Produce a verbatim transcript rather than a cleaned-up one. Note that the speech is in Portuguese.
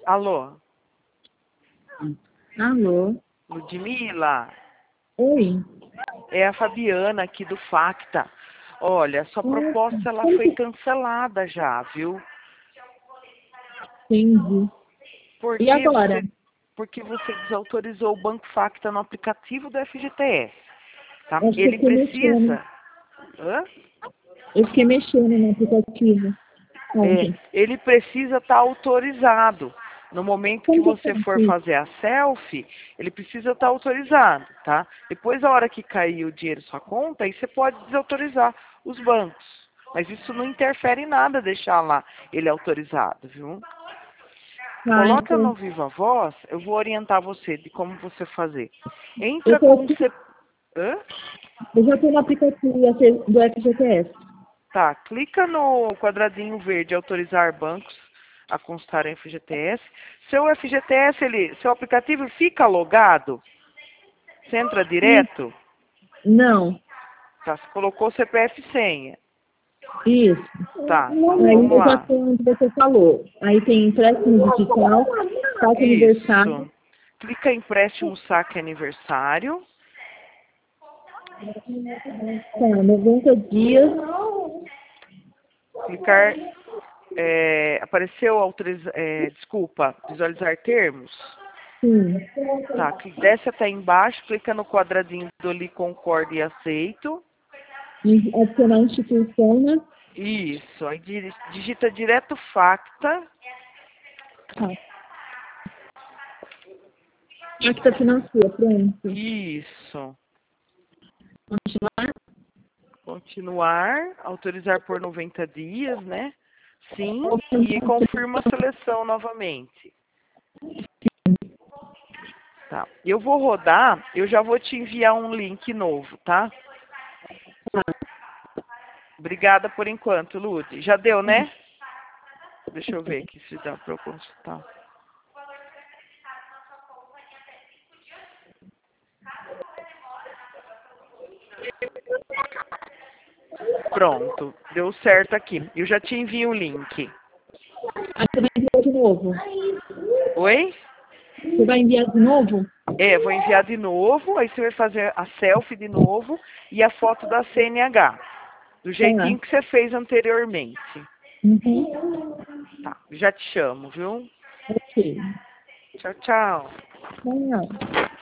Alô? Alô? Ludmila? Oi? É a Fabiana aqui do Facta. Olha, sua proposta ela foi cancelada já, viu? Entendi. Por E que agora? você, porque você desautorizou o Banco Facta no aplicativo do F G T S. Tá? Acho que eu Ele fiquei mexendo. precisa... Hã? Eu fiquei mexendo no aplicativo É, ontem. ele precisa estar autorizado. No momento que Como que eu você faço for isso? fazer a selfie, ele precisa estar autorizado, tá? Depois, a hora que cair o dinheiro em sua conta, aí você pode desautorizar os bancos. Mas isso não interfere em nada deixar lá ele autorizado, viu? Ah, Coloca no então. Viva Voz, eu vou orientar você de como você fazer. Eu, Entra tô com o aqui, C... Hã? eu já estou no aplicativo do F G T S. Tá, clica no quadradinho verde, autorizar bancos a constar em F G T S. Seu F G T S, ele, seu aplicativo fica logado? Você entra Hum, direto? Não, Tá, você colocou C P F e senha. isso. Tá, então Aí vamos eu já lá. estou onde você falou. Aí tem empréstimo digital, saque aniversário. Isso. Clica em empréstimo saque aniversário. Tá, noventa dias. Clicar, é, apareceu autoriza, é, desculpa, visualizar termos. Sim. Tá, desce até embaixo, clica no quadradinho do li concordo e aceito. E adicionar instituição, né? Isso, aí di- digita direto Facta. Tá. Acta financeira, pronto. Isso. Continuar. Continuar, autorizar por noventa dias, né? Sim, e confirma a seleção novamente. Tá. Eu vou rodar, eu já vou te enviar um link novo, tá? Obrigada por enquanto, Lud. Já deu, né? Deixa eu ver aqui se dá para eu consultar. Pronto, deu certo aqui. Eu já te envio o link. Aí você vai enviar de novo. Oi? Você vai enviar de novo? É, vou enviar de novo, aí você vai fazer a selfie de novo e a foto da C N H. Do Tá. jeitinho que você fez anteriormente. Uhum. Tá, já te chamo, viu? Ok. Tchau, tchau. Não.